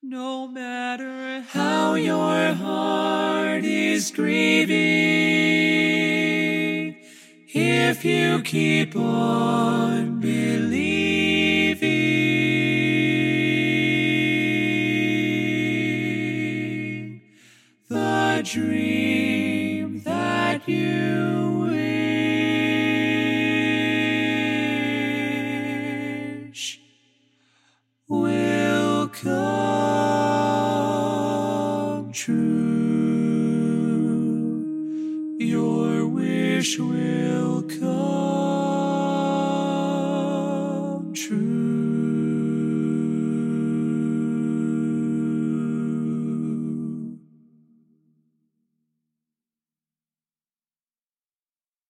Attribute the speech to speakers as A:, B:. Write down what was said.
A: No matter how your heart is grieving, if you keep on believing,